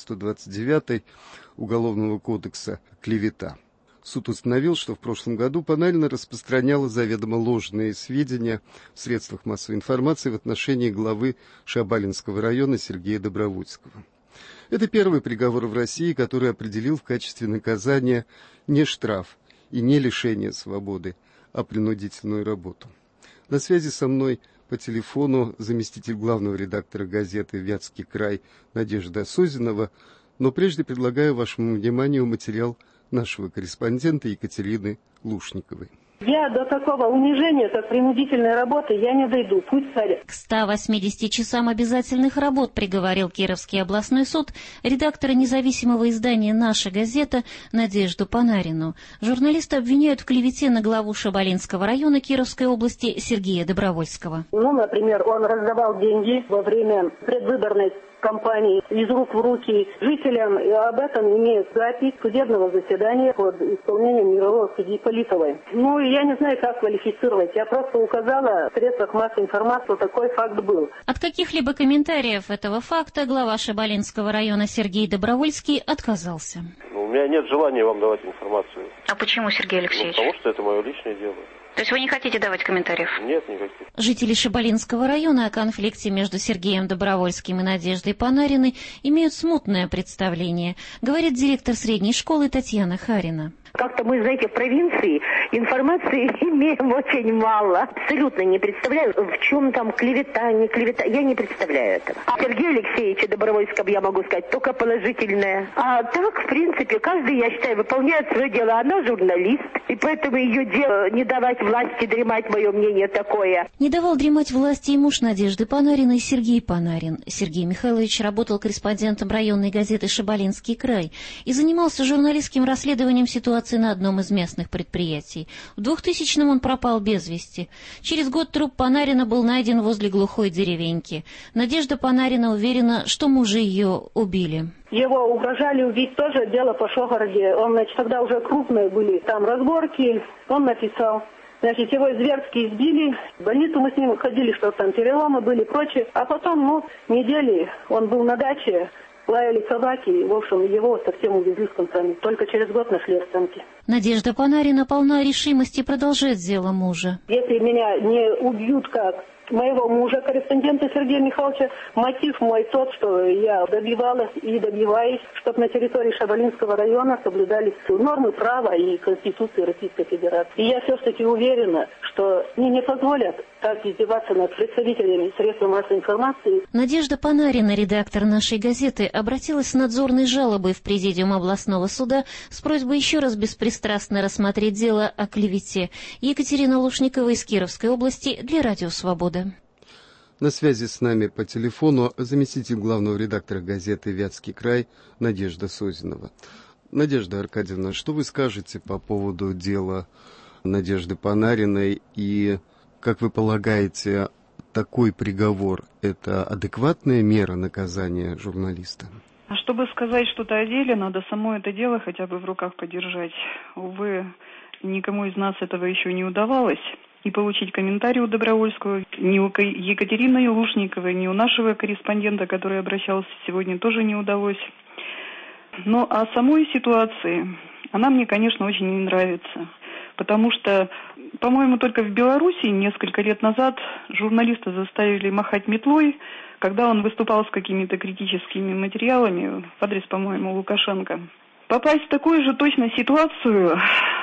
129 Уголовного кодекса «Клевета». Суд установил, что в прошлом году Панарина распространяла заведомо ложные сведения в средствах массовой информации в отношении главы Шабалинского района Сергея Добровольского. Это первый приговор в России, который определил в качестве наказания не штраф и не лишение свободы, а принудительную работу. На связи со мной по телефону заместитель главного редактора газеты «Вятский край» Надежда Осозинова, но прежде предлагаю вашему вниманию материал нашего корреспондента Екатерины Лушниковой. Я до такого унижения, как принудительной работы, я не дойду. Пусть царят. К 180 часам обязательных работ приговорил Кировский областной суд редактора независимого издания «Наша газета» Надежду Панарину. Журналиста обвиняют в клевете на главу Шабалинского района Кировской области Сергея Добровольского. Например, он раздавал деньги во время предвыборной кампании из рук в руки жителям, и об этом имеет запись судебного заседания под исполнением мирового судьи Политовой. Я не знаю, как квалифицировать. Я просто указала в средствах массовой информации, что такой факт был. От каких-либо комментариев этого факта глава Шабалинского района Сергей Добровольский отказался. У меня нет желания вам давать информацию. А почему, Сергей Алексеевич? Потому что это мое личное дело. То есть вы не хотите давать комментариев? Нет, никаких. Жители Шабалинского района о конфликте между Сергеем Добровольским и Надеждой Панариной имеют смутное представление, говорит директор средней школы Татьяна Харина. Как-то мы, знаете, в провинции информации имеем очень мало. Абсолютно не представляю, в чем там клевета, не клевета. Я не представляю этого. А Сергею Алексеевичу Добровольскому я могу сказать только положительное. А так, в принципе, каждый, я считаю, выполняет свое дело. Она журналист, и поэтому ее дело не давать власти дремать, мое мнение такое. Не давал дремать власти и муж Надежды Панариной Сергей Панарин. Сергей Михайлович работал корреспондентом районной газеты «Шабалинский край» и занимался журналистским расследованием ситуации на одном из местных предприятий. В 2000-м он пропал без вести. Через год труп Панарина был найден возле глухой деревеньки. Надежда Панарина уверена, что мужа ее убили. Его угрожали убить, тоже дело пошло в городе. Он, тогда уже крупные были там разборки. Он написал. Его зверски избили. В больницу мы с ним ходили, что там переломы были, прочее. А потом, недели он был на даче. Лаяли собаки, в общем, его совсем увезли с концами. Только через год нашли останки. Надежда Панарина полна решимости продолжать дело мужа. Если меня не убьют как моего мужа, корреспондента Сергея Михайловича. Мотив мой тот, что я добивалась и добиваюсь, чтобы на территории Шабалинского района соблюдались нормы права и Конституции Российской Федерации. И я все-таки уверена, что мне не позволят так издеваться над представителями средств массовой информации. Надежда Панарина, редактор нашей газеты, обратилась с надзорной жалобой в Президиум областного суда с просьбой еще раз беспристрастно рассмотреть дело о клевете. Екатерина Лушникова из Кировской области для Радио Свобода. На связи с нами по телефону заместитель главного редактора газеты «Вятский край» Надежда Созинова. Надежда Аркадьевна, что вы скажете по поводу дела Надежды Панариной и, как вы полагаете, такой приговор – это адекватная мера наказания журналиста? Чтобы сказать что-то о деле, надо само это дело хотя бы в руках подержать. Увы, никому из нас этого еще не удавалось. И получить комментарий у Добровольского ни у Екатерины Лушниковой, ни у нашего корреспондента, который обращался сегодня, тоже не удалось. Но о самой ситуации, она мне, конечно, очень не нравится. Потому что, по-моему, только в Беларуси несколько лет назад журналиста заставили махать метлой, когда он выступал с какими-то критическими материалами в адрес, по-моему, Лукашенко. Попасть в такую же точно ситуацию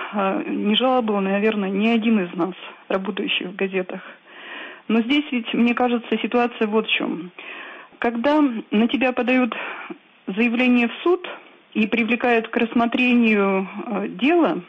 не жаловал, наверное, ни один из нас, работающих в газетах. Но здесь ведь, мне кажется, ситуация вот в чем. Когда на тебя подают заявление в суд и привлекают к рассмотрению дела,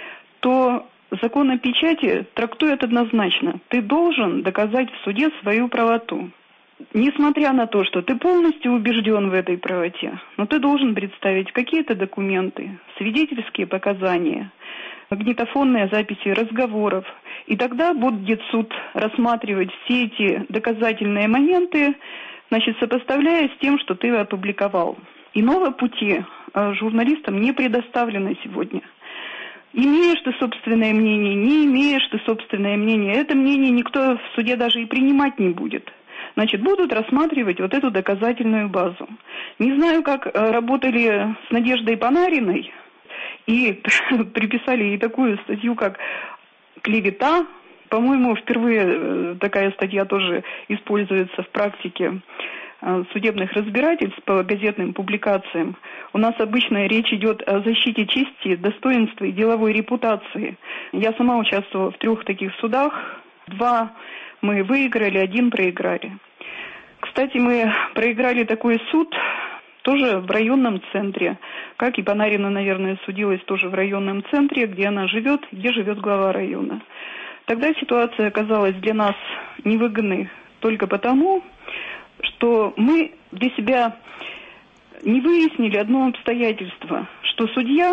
то закон о печати трактует однозначно. Ты должен доказать в суде свою правоту. Несмотря на то, что ты полностью убежден в этой правоте, но ты должен представить какие-то документы, свидетельские показания, магнитофонные записи разговоров. И тогда будет суд рассматривать все эти доказательные моменты, значит, сопоставляя с тем, что ты опубликовал. Иного пути журналистам не предоставлено сегодня. Имеешь ты собственное мнение, не имеешь ты собственное мнение, это мнение никто в суде даже и принимать не будет. Значит, будут рассматривать вот эту доказательную базу. Не знаю, как работали с Надеждой Панариной и приписали ей такую статью, как «Клевета». По-моему, впервые такая статья тоже используется в практике судебных разбирательств по газетным публикациям. У нас обычно речь идет о защите чести, достоинства и деловой репутации. Я сама участвовала в 3 таких судах. 2 мы выиграли, 1 проиграли. Кстати, мы проиграли такой суд тоже в районном центре. Как и Панарина, наверное, судилась тоже в районном центре, где она живет, где живет глава района. Тогда ситуация оказалась для нас невыгодной только потому, что мы для себя не выяснили одно обстоятельство, что судья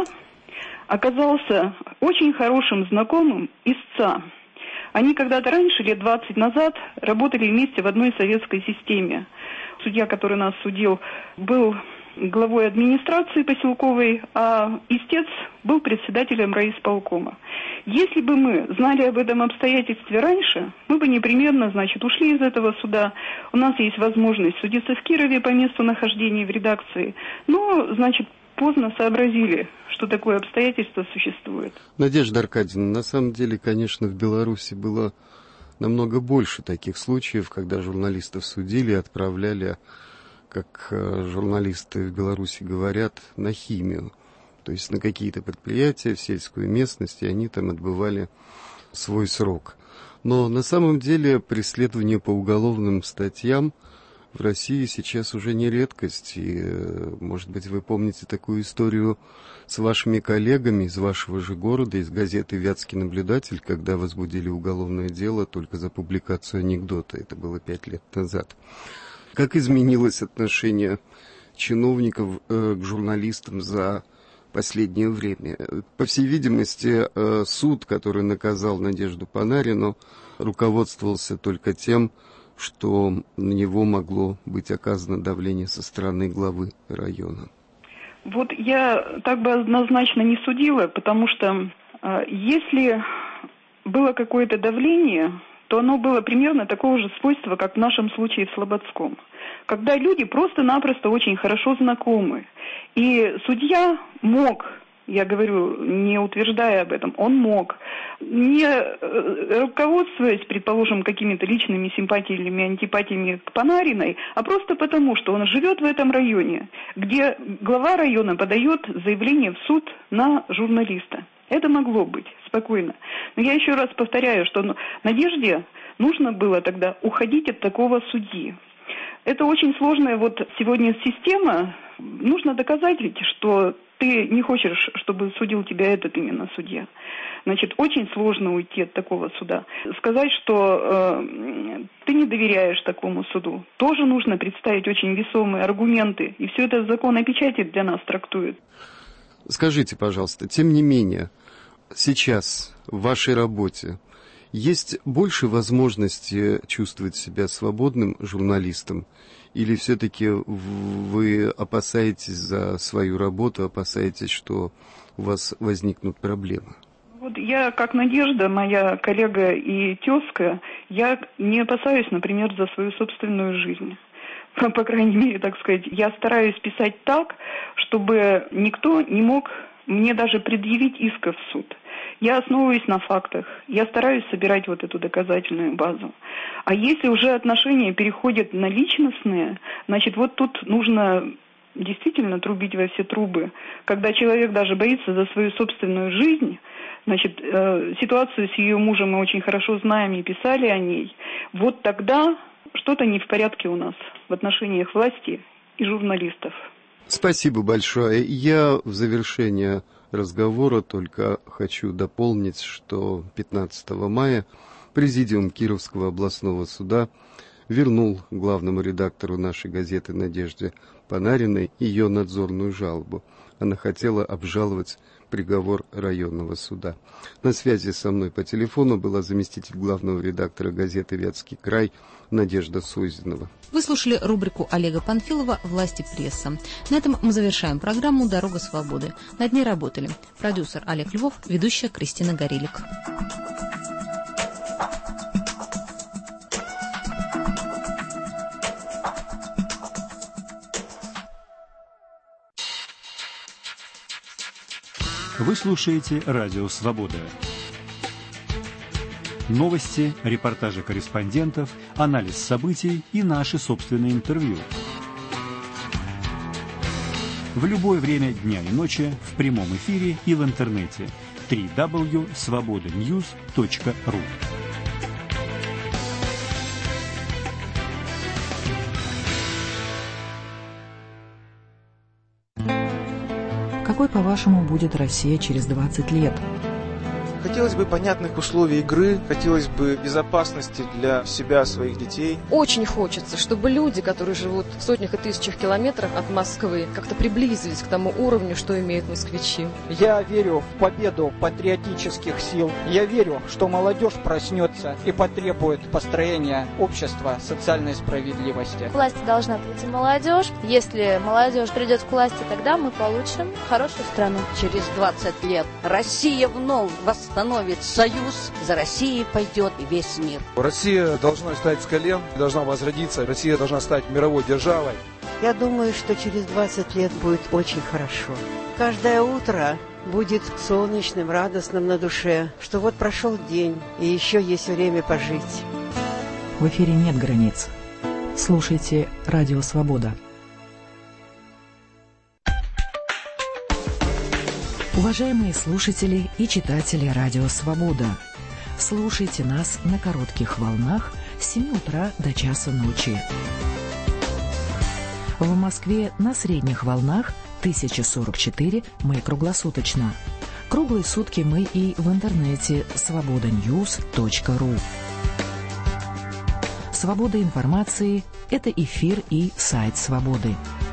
оказался очень хорошим знакомым истца. Они когда-то раньше, лет 20 назад, работали вместе в одной советской системе. Судья, который нас судил, был главой администрации поселковой, а истец был председателем райисполкома. Если бы мы знали об этом обстоятельстве раньше, мы бы непременно, значит, ушли из этого суда. У нас есть возможность судиться в Кирове по месту нахождения в редакции. Но, значит, поздно сообразили, что такое обстоятельство существует. Надежда Аркадьевна, на самом деле, конечно, в Беларуси было намного больше таких случаев, когда журналистов судили и отправляли, как журналисты в Беларуси говорят, на химию. То есть на какие-то предприятия в сельскую местность, и они там отбывали свой срок. Но на самом деле преследование по уголовным статьям в России сейчас уже не редкость. И, может быть, вы помните такую историю с вашими коллегами из вашего же города, из газеты «Вятский наблюдатель», когда возбудили уголовное дело только за публикацию анекдота. Это было 5 лет назад. Как изменилось отношение чиновников к журналистам за последнее время? По всей видимости, суд, который наказал Надежду Панарину, руководствовался только тем, что на него могло быть оказано давление со стороны главы района. Вот я так бы однозначно не судила, потому что если было какое-то давление, то оно было примерно такого же свойства, как в нашем случае в Слободском. Когда люди просто-напросто очень хорошо знакомы. И судья мог я говорю, не утверждая об этом, он мог, не руководствуясь, предположим, какими-то личными симпатиями или антипатиями к Панариной, а просто потому, что он живет в этом районе, где глава района подает заявление в суд на журналиста. Это могло быть спокойно. Но я еще раз повторяю, что Надежде нужно было тогда уходить от такого судьи. Это очень сложная вот сегодня система. Нужно доказать ведь, что ты не хочешь, чтобы судил тебя этот именно судья. Значит, очень сложно уйти от такого суда. Сказать, что ты не доверяешь такому суду, тоже нужно представить очень весомые аргументы. И все это закон о печати для нас трактует. Скажите, пожалуйста, тем не менее, сейчас в вашей работе есть больше возможности чувствовать себя свободным журналистом? Или все-таки вы опасаетесь за свою работу, опасаетесь, что у вас возникнут проблемы? Вот я, как Надежда, моя коллега и тезка, я не опасаюсь, например, за свою собственную жизнь. По крайней мере, так сказать, я стараюсь писать так, чтобы никто не мог мне даже предъявить исков в суд. Я основываюсь на фактах, я стараюсь собирать вот эту доказательную базу. А если уже отношения переходят на личностные, значит, вот тут нужно действительно трубить во все трубы. Когда человек даже боится за свою собственную жизнь, значит, ситуацию с ее мужем мы очень хорошо знаем и писали о ней, вот тогда что-то не в порядке у нас в отношениях власти и журналистов. Спасибо большое. Я в завершение разговора только хочу дополнить, что 15 мая Президиум Кировского областного суда вернул главному редактору нашей газеты Надежде Панариной ее надзорную жалобу. Она хотела обжаловать приговор районного суда. На связи со мной по телефону была заместитель главного редактора газеты «Вятский край» Надежда Созинова. Вы слушали рубрику Олега Панфилова «Власть и пресса». На этом мы завершаем программу «Дорога свободы». Над ней работали продюсер Олег Львов, ведущая Кристина Горелик. Вы слушаете «Радио Свобода». Новости, репортажи корреспондентов, анализ событий и наши собственные интервью. В любое время дня и ночи, в прямом эфире и в интернете. www.svobodanews.ru. Какой, по-вашему, будет Россия через 20 лет? Хотелось бы понятных условий игры, хотелось бы безопасности для себя, своих детей. Очень хочется, чтобы люди, которые живут в сотнях и тысячах километрах от Москвы, как-то приблизились к тому уровню, что имеют москвичи. Я верю в победу патриотических сил. Я верю, что молодежь проснется и потребует построения общества социальной справедливости. Власть должна прийти молодежь. Если молодежь придет к власти, тогда мы получим хорошую страну. Через 20 лет Россия вновь восстановит союз, за Россией пойдет и весь мир. Россия должна встать с колен, должна возродиться, Россия должна стать мировой державой. Я думаю, что через 20 лет будет очень хорошо. Каждое утро будет солнечным, радостным на душе, что вот прошел день, и еще есть время пожить. В эфире нет границ. Слушайте «Радио Свобода». Уважаемые слушатели и читатели «Радио Свобода», слушайте нас на коротких волнах с 7 утра до часа ночи. В Москве на средних волнах 1044 мы круглосуточно. Круглые сутки мы и в интернете svobodanews.ru. Свобода информации – это эфир и сайт «Свободы».